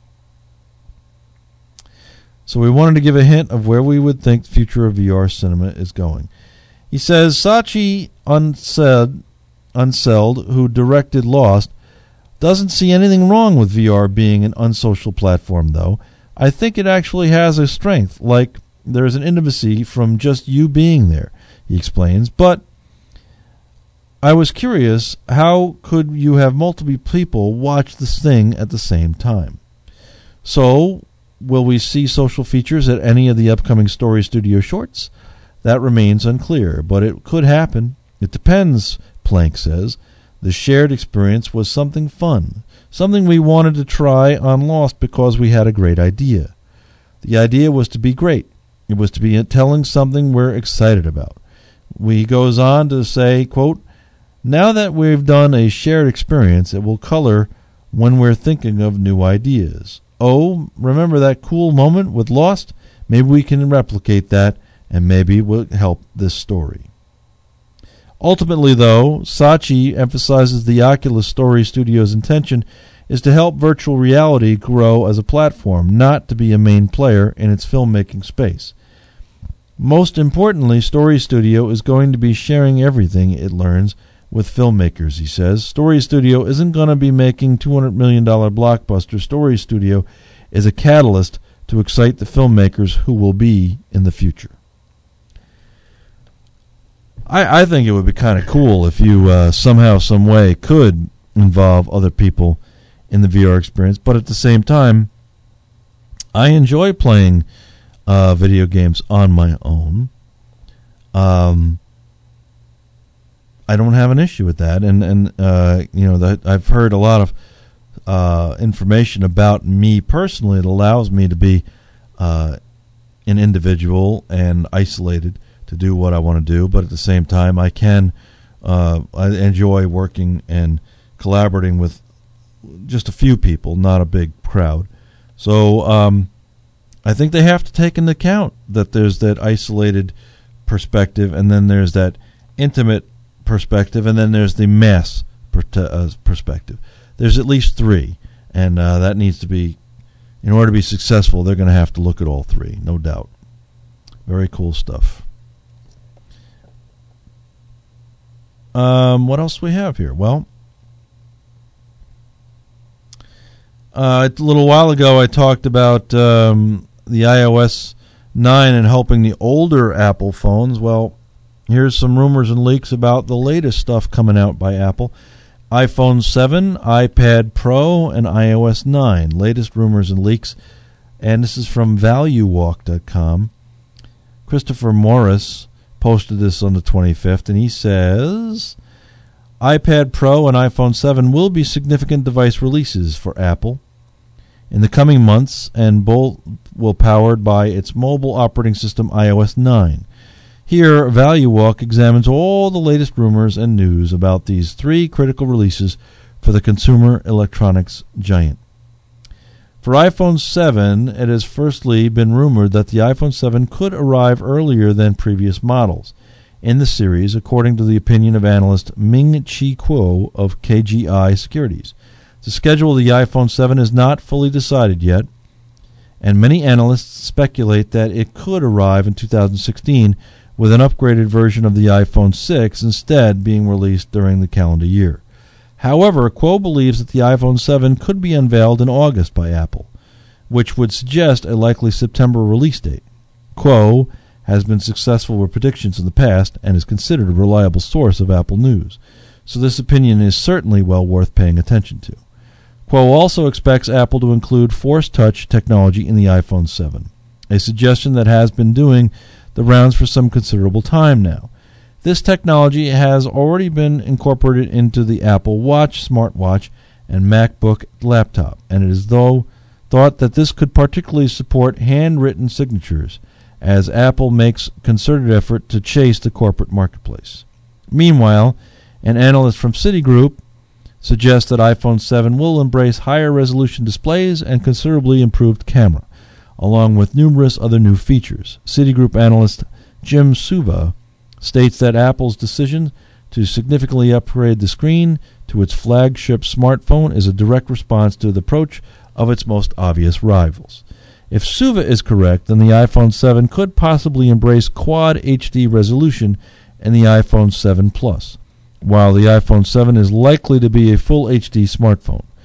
So we wanted to give a hint of where we would think the future of VR cinema is going. He says, Sachi Unseld, who directed Lost, doesn't see anything wrong with VR being an unsocial platform, though. I think it actually has a strength, like there's an intimacy from just you being there, he explains. But I was curious, how could you have multiple people watch this thing at the same time? So, will we see social features at any of the upcoming Story Studio shorts? That remains unclear, but it could happen. It depends, Plank says. The shared experience was something fun, something we wanted to try on Lost because we had a great idea. The idea was to be great. It was to be telling something we're excited about. He goes on to say, quote, now that we've done a shared experience, it will color when we're thinking of new ideas. Oh, remember that cool moment with Lost? Maybe we can replicate that, and maybe it will help this story. Ultimately, though, Saatchi emphasizes the Oculus Story Studio's intention is to help virtual reality grow as a platform, not to be a main player in its filmmaking space. Most importantly, Story Studio is going to be sharing everything it learns with filmmakers, he says. Story Studio isn't going to be making $200 million blockbuster. Story Studio is a catalyst to excite the filmmakers who will be in the future. I think it would be kind of cool if you somehow, some way could involve other people in the VR experience, but at the same time, I enjoy playing video games on my own. I don't have an issue with that, and that I've heard a lot of information about me personally. It allows me to be an individual and isolated to do what I want to do, but at the same time, I enjoy working and collaborating with just a few people, not a big crowd. So I think they have to take into account that there's that isolated perspective, and then there's that intimate perspective, and then there's the mass perspective. There's at least three, and that needs to be, in order to be successful, they're going to have to look at all three, no doubt. Very cool stuff. What else do we have here? Well, a little while ago I talked about the iOS 9 and helping the older Apple phones. Well, here's some rumors and leaks about the latest stuff coming out by Apple. iPhone 7, iPad Pro, and iOS 9. Latest rumors and leaks. And this is from ValueWalk.com. Christopher Morris posted this on the 25th, and he says, iPad Pro and iPhone 7 will be significant device releases for Apple in the coming months, and both will be powered by its mobile operating system iOS 9. Here, ValueWalk examines all the latest rumors and news about these three critical releases for the consumer electronics giant. For iPhone 7, it has firstly been rumored that the iPhone 7 could arrive earlier than previous models in the series, according to the opinion of analyst Ming-Chi Kuo of KGI Securities. The schedule of the iPhone 7 is not fully decided yet, and many analysts speculate that it could arrive in 2016 with an upgraded version of the iPhone 6 instead being released during the calendar year. However, Kuo believes that the iPhone 7 could be unveiled in August by Apple, which would suggest a likely September release date. Kuo has been successful with predictions in the past and is considered a reliable source of Apple news, so this opinion is certainly well worth paying attention to. Kuo also expects Apple to include Force Touch technology in the iPhone 7, a suggestion that has been doing the rounds for some considerable time now. This technology has already been incorporated into the Apple Watch, smartwatch, and MacBook laptop, and it is thought that this could particularly support handwritten signatures, as Apple makes concerted effort to chase the corporate marketplace. Meanwhile, an analyst from Citigroup suggests that iPhone 7 will embrace higher resolution displays and considerably improved camera, along with numerous other new features. Citigroup analyst Jim Suva states that Apple's decision to significantly upgrade the screen to its flagship smartphone is a direct response to the approach of its most obvious rivals. If Suva is correct, then the iPhone 7 could possibly embrace Quad HD resolution in the iPhone 7 Plus, while the iPhone 7 is likely to be a full HD smartphone.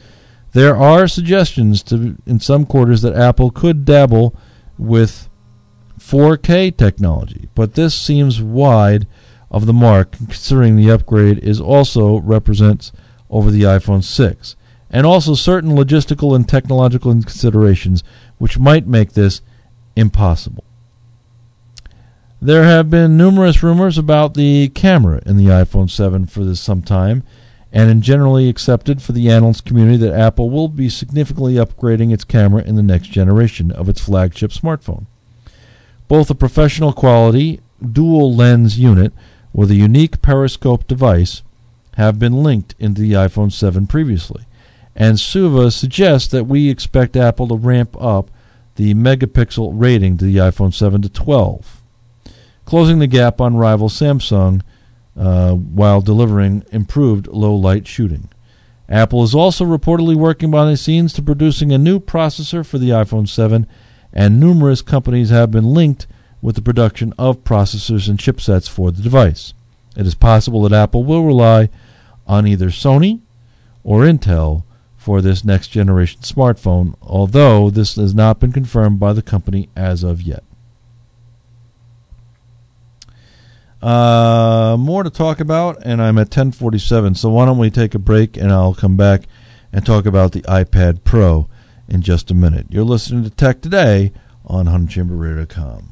There are suggestions in some quarters that Apple could dabble with 4K technology, but this seems wide of the mark, considering the upgrade is also represents over the iPhone 6, and also certain logistical and technological considerations which might make this impossible. There have been numerous rumors about the camera in the iPhone 7 for some time, and it's generally accepted for the analyst community that Apple will be significantly upgrading its camera in the next generation of its flagship smartphone. Both a professional quality dual lens unit with a unique periscope device have been linked into the iPhone 7 previously, and Suva suggests that we expect Apple to ramp up the megapixel rating to the iPhone 7 to 12, closing the gap on rival Samsung while delivering improved low-light shooting. Apple is also reportedly working behind the scenes to producing a new processor for the iPhone 7, and numerous companies have been linked with the production of processors and chipsets for the device. It is possible that Apple will rely on either Sony or Intel for this next-generation smartphone, although this has not been confirmed by the company as of yet. More to talk about, and I'm at 10:47, so why don't we take a break, and I'll come back and talk about the iPad Pro in just a minute. You're listening to Tech Today on 100chamberradio.com.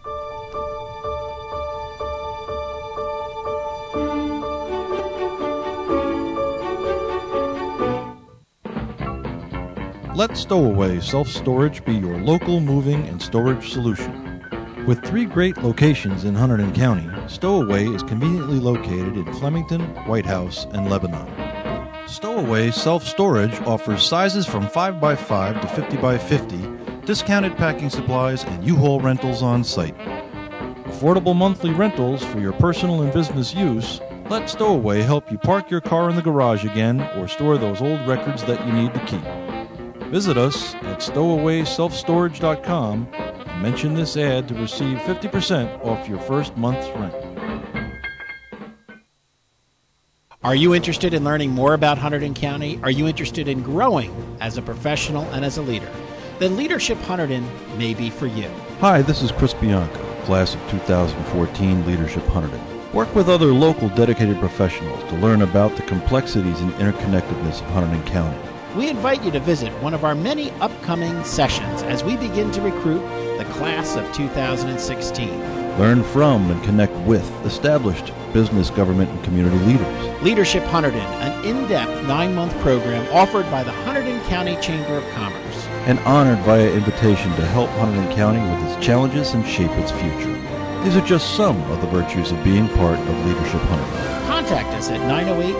Let Stowaway Self-Storage be your local moving and storage solution. With 3 great locations in Hunterdon County, Stowaway is conveniently located in Flemington, White House, and Lebanon. Stowaway Self-Storage offers sizes from 5x5 to 50x50, discounted packing supplies, and U-Haul rentals on site. Affordable monthly rentals for your personal and business use. Let Stowaway help you park your car in the garage again or store those old records that you need to keep. Visit us at stowawayselfstorage.com and mention this ad to receive 50% off your first month's rent. Are you interested in learning more about Hunterdon County? Are you interested in growing as a professional and as a leader? Then Leadership Hunterdon may be for you. Hi, this is Chris Bianco, class of 2014 Leadership Hunterdon. Work with other local dedicated professionals to learn about the complexities and interconnectedness of Hunterdon County. We invite you to visit one of our many upcoming sessions as we begin to recruit the class of 2016. Learn from and connect with established business, government, and community leaders. Leadership Hunterdon, an in-depth 9-month program offered by the Hunterdon County Chamber of Commerce. And honored via invitation to help Hunterdon County with its challenges and shape its future. These are just some of the virtues of being part of Leadership Hunterdon. Contact us at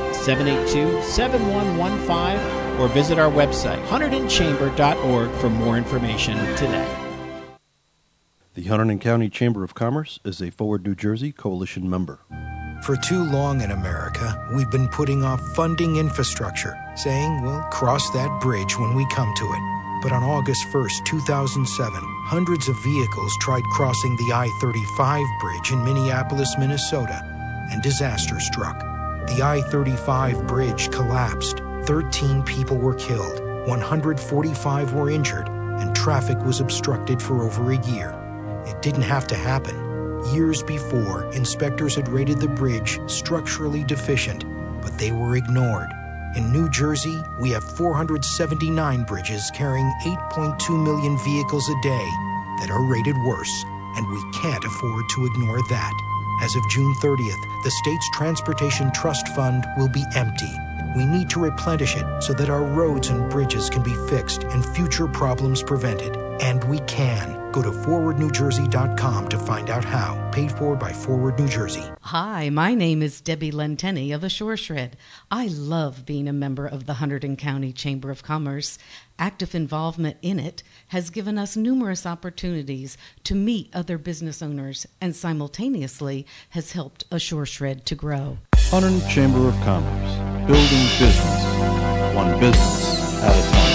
908-782-7115 or visit our website, HunterdonChamber.org, for more information today. The Hunterdon County Chamber of Commerce is a Forward New Jersey coalition member. For too long in America, we've been putting off funding infrastructure, saying we'll cross that bridge when we come to it. But on August 1st, 2007, hundreds of vehicles tried crossing the I-35 bridge in Minneapolis, Minnesota, and disaster struck. The I-35 bridge collapsed. 13 people were killed, 145 were injured, and traffic was obstructed for over a year. It didn't have to happen. Years before, inspectors had rated the bridge structurally deficient, but they were ignored. In New Jersey, we have 479 bridges carrying 8.2 million vehicles a day that are rated worse, and we can't afford to ignore that. As of June 30th, the state's Transportation Trust Fund will be empty. We need to replenish it so that our roads and bridges can be fixed and future problems prevented. And we can. Go to forwardnewjersey.com to find out how. Paid for by Forward New Jersey. Hi, my name is Debbie Lenteni of Assure Shred. I love being a member of the Hunterdon County Chamber of Commerce. Active involvement in it has given us numerous opportunities to meet other business owners and simultaneously has helped Assure Shred to grow. Hunterdon Chamber of Commerce. Building business. One business at a time.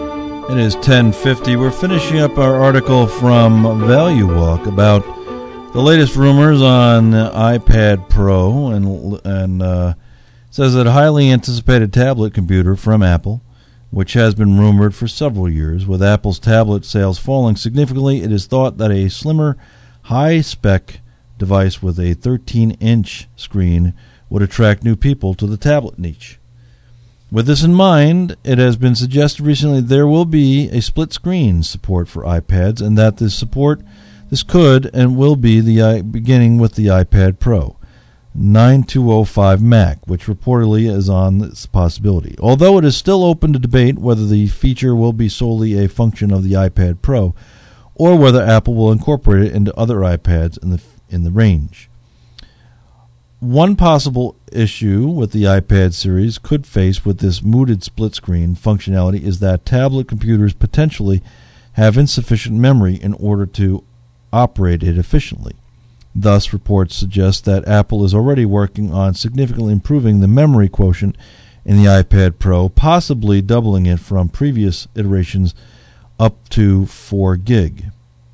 It is 10:50. We're finishing up our article from Value Walk about The latest rumors on iPad Pro and says that a highly anticipated tablet computer from Apple, which has been rumored for several years. With Apple's tablet sales falling significantly, it is thought that a slimmer, high-spec device with a 13-inch screen would attract new people to the tablet niche. With this in mind, it has been suggested recently there will be a split-screen support for iPads, and that this could and will be the beginning with the iPad Pro 9205 Mac, which reportedly is on this possibility. Although it is still open to debate whether the feature will be solely a function of the iPad Pro, or whether Apple will incorporate it into other iPads in the range. One possible issue with the iPad series could face with this mooted split-screen functionality is that tablet computers potentially have insufficient memory in order to operate it efficiently. Thus, reports suggest that Apple is already working on significantly improving the memory quotient in the iPad Pro, possibly doubling it from previous iterations up to 4 gig.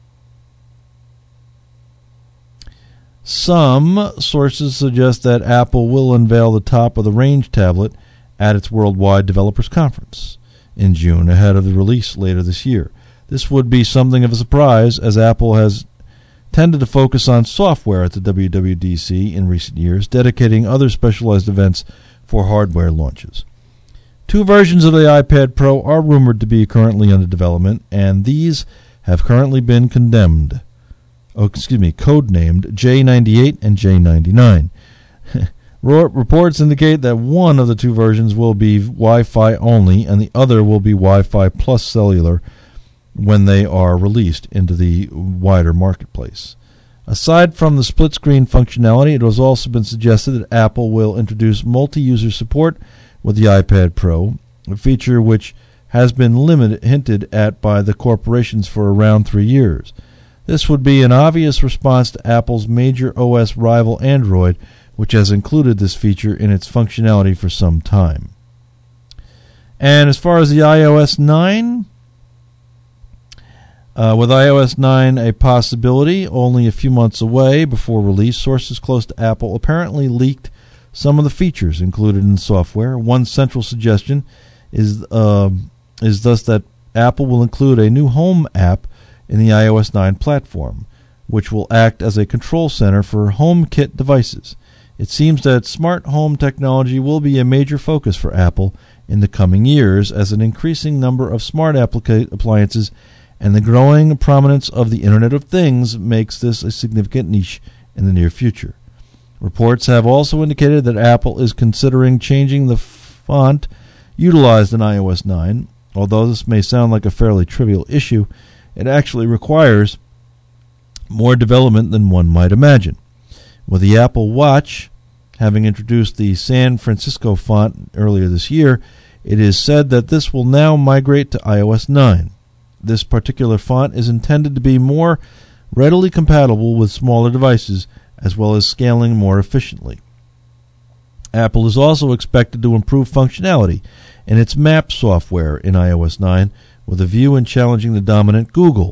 Some sources suggest that Apple will unveil the top-of-the-range tablet at its Worldwide Developers Conference in June, ahead of the release later this year. This would be something of a surprise, as Apple has tended to focus on software at the WWDC in recent years, dedicating other specialized events for hardware launches. 2 versions of the iPad Pro are rumored to be currently under development, and these have currently been codenamed J98 and J99. Reports indicate that one of the 2 versions will be Wi-Fi only, and the other will be Wi-Fi plus cellular when they are released into the wider marketplace. Aside from the split-screen functionality, it has also been suggested that Apple will introduce multi-user support with the iPad Pro, a feature which has been hinted at by the corporations for around 3 years. This would be an obvious response to Apple's major OS rival Android, which has included this feature in its functionality for some time. And as far as the iOS 9, with iOS 9 a possibility only a few months away before release, sources close to Apple apparently leaked some of the features included in the software. One central suggestion is thus that Apple will include a new Home app in the iOS 9 platform, which will act as a control center for HomeKit devices. It seems that smart home technology will be a major focus for Apple in the coming years, as an increasing number of smart appliances and the growing prominence of the Internet of Things makes this a significant niche in the near future. Reports have also indicated that Apple is considering changing the font utilized in iOS 9. Although this may sound like a fairly trivial issue, it actually requires more development than one might imagine. With the Apple Watch having introduced the San Francisco font earlier this year, it is said that this will now migrate to iOS 9. This particular font is intended to be more readily compatible with smaller devices, as well as scaling more efficiently. Apple is also expected to improve functionality in its Maps software in iOS 9, with a view in challenging the dominant Google.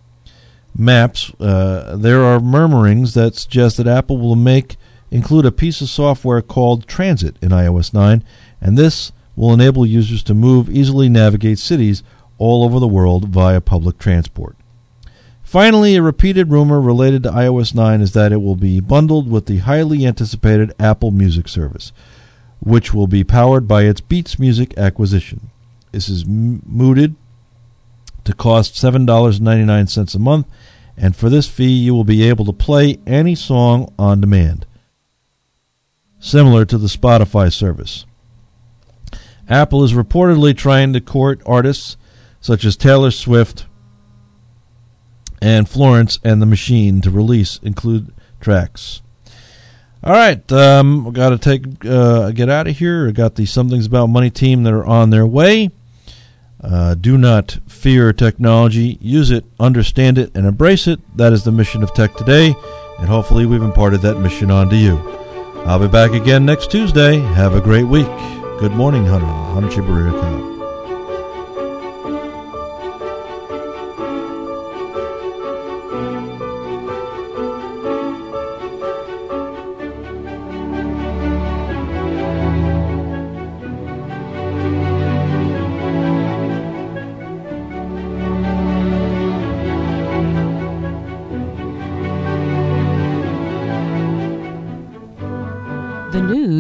Maps, there are murmurings that suggest that Apple will include a piece of software called Transit in iOS 9, and this will enable users to easily navigate cities all over the world via public transport. Finally, a repeated rumor related to iOS 9 is that it will be bundled with the highly anticipated Apple Music service, which will be powered by its Beats Music acquisition. This is mooted to cost $7.99 a month, and for this fee you will be able to play any song on demand, similar to the Spotify service. Apple is reportedly trying to court artists such as Taylor Swift and Florence and the Machine to include tracks. All right, we got to get out of here. I got the Something's About Money team that are on their way. Do not fear technology. Use it, understand it, and embrace it. That is the mission of Tech Today, and hopefully we've imparted that mission on to you. I'll be back again next Tuesday. Have a great week. Good morning, Hunter Chamber.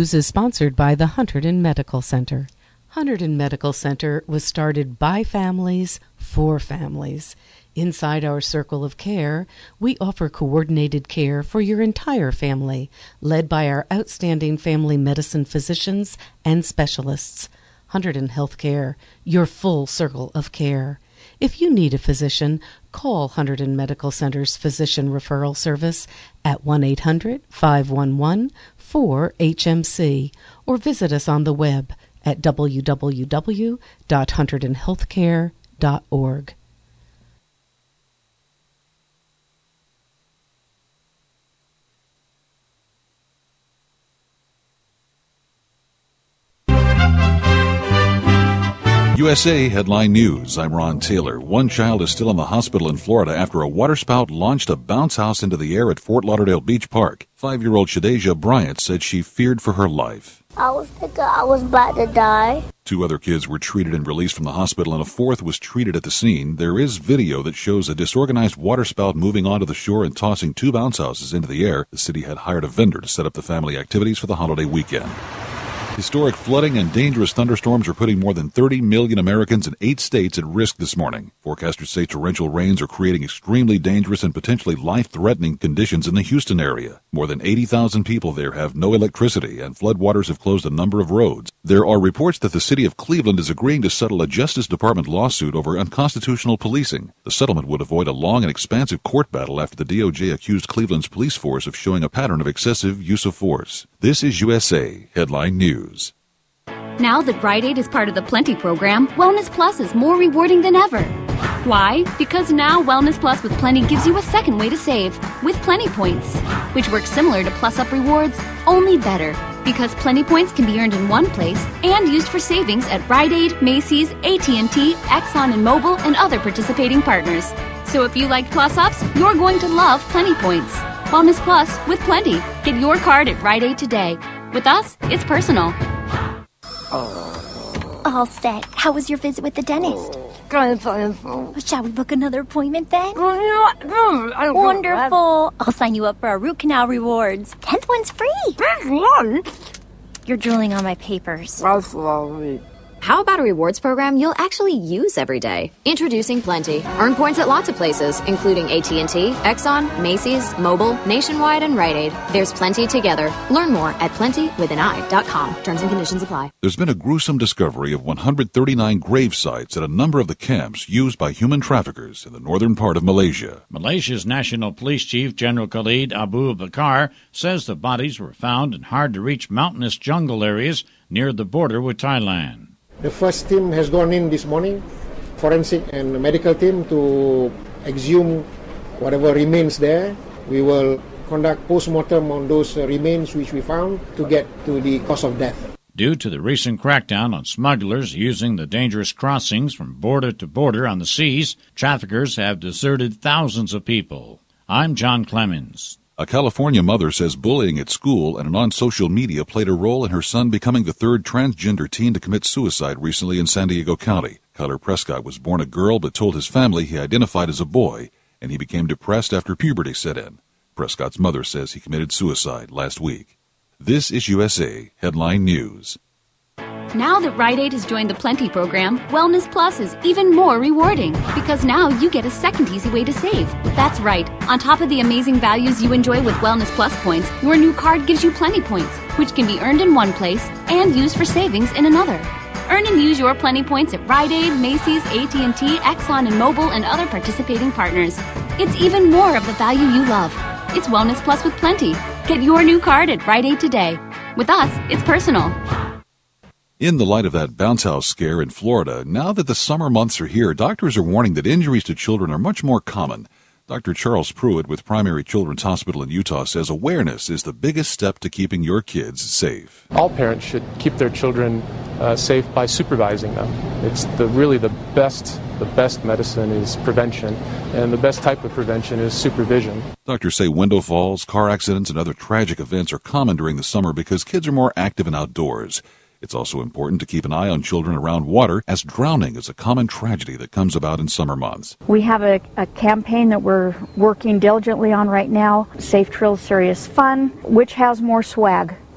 News is sponsored by the Hunterdon Medical Center. Hunterdon Medical Center was started by families for families. Inside our circle of care, we offer coordinated care for your entire family, led by our outstanding family medicine physicians and specialists. Hunterdon Healthcare, your full circle of care. If you need a physician, call Hunterdon Medical Center's Physician Referral Service at 1-800-511-4HMC or visit us on the web at www.hunterdonhealthcare.org. USA Headline News. I'm Ron Taylor. One child is still in the hospital in Florida after a waterspout launched a bounce house into the air at Fort Lauderdale Beach Park. 5-year-old Shadeja Bryant said she feared for her life. I was thinking I was about to die. 2 other kids were treated and released from the hospital, and a 4th was treated at the scene. There is video that shows a disorganized waterspout moving onto the shore and tossing 2 bounce houses into the air. The city had hired a vendor to set up the family activities for the holiday weekend. Historic flooding and dangerous thunderstorms are putting more than 30 million Americans in 8 states at risk this morning. Forecasters say torrential rains are creating extremely dangerous and potentially life-threatening conditions in the Houston area. More than 80,000 people there have no electricity, and floodwaters have closed a number of roads. There are reports that the city of Cleveland is agreeing to settle a Justice Department lawsuit over unconstitutional policing. The settlement would avoid a long and expansive court battle after the DOJ accused Cleveland's police force of showing a pattern of excessive use of force. This is USA Headline News. Now that Rite Aid is part of the Plenty program, Wellness Plus is more rewarding than ever. Why? Because now Wellness Plus with Plenty gives you a second way to save, with Plenty Points, which works similar to Plus Up Rewards, only better. Because Plenty Points can be earned in one place and used for savings at Rite Aid, Macy's, AT&T, Exxon and Mobil, and other participating partners. So if you like Plus Ups, you're going to love Plenty Points. Wellness Plus with Plenty. Get your card at Rite Aid today. With us, it's personal. All set. How was your visit with the dentist? Shall we book another appointment then? Wonderful. I'll sign you up for our root canal rewards. 10th one's free. You're drooling on my papers. How about a rewards program you'll actually use every day? Introducing Plenty. Earn points at lots of places, including AT&T, Exxon, Macy's, Mobil, Nationwide, and Rite Aid. There's Plenty together. Learn more at plentywithani.com. Terms and conditions apply. There's been a gruesome discovery of 139 grave sites at a number of the camps used by human traffickers in the northern part of Malaysia. Malaysia's National Police Chief, General Khalid Abu Bakar, says the bodies were found in hard-to-reach mountainous jungle areas near the border with Thailand. The first team has gone in this morning, forensic and medical team, to exhume whatever remains there. We will conduct post-mortem on those remains which we found to get to the cause of death. Due to the recent crackdown on smugglers using the dangerous crossings from border to border on the seas, traffickers have deserted thousands of people. I'm John Clemens. A California mother says bullying at school and on social media played a role in her son becoming the 3rd transgender teen to commit suicide recently in San Diego County. Kyler Prescott was born a girl but told his family he identified as a boy, and he became depressed after puberty set in. Prescott's mother says he committed suicide last week. This is USA Headline News. Now that Rite Aid has joined the Plenty program, Wellness Plus is even more rewarding because now you get a second easy way to save. That's right. On top of the amazing values you enjoy with Wellness Plus points, your new card gives you Plenty Points, which can be earned in one place and used for savings in another. Earn and use your Plenty Points at Rite Aid, Macy's, AT&T, Exxon and Mobil, and other participating partners. It's even more of the value you love. It's Wellness Plus with Plenty. Get your new card at Rite Aid today. With us, it's personal. In the light of that bounce house scare in Florida, now that the summer months are here, doctors are warning that injuries to children are much more common. Dr. Charles Pruitt with Primary Children's Hospital in Utah says awareness is the biggest step to keeping your kids safe. All parents should keep their children safe by supervising them. It's really the best medicine is prevention, and the best type of prevention is supervision. Doctors say window falls, car accidents, and other tragic events are common during the summer because kids are more active and outdoors. It's also important to keep an eye on children around water, as drowning is a common tragedy that comes about in summer months. We have a campaign that we're working diligently on right now, Safe Trills Serious Fun, which has more swag.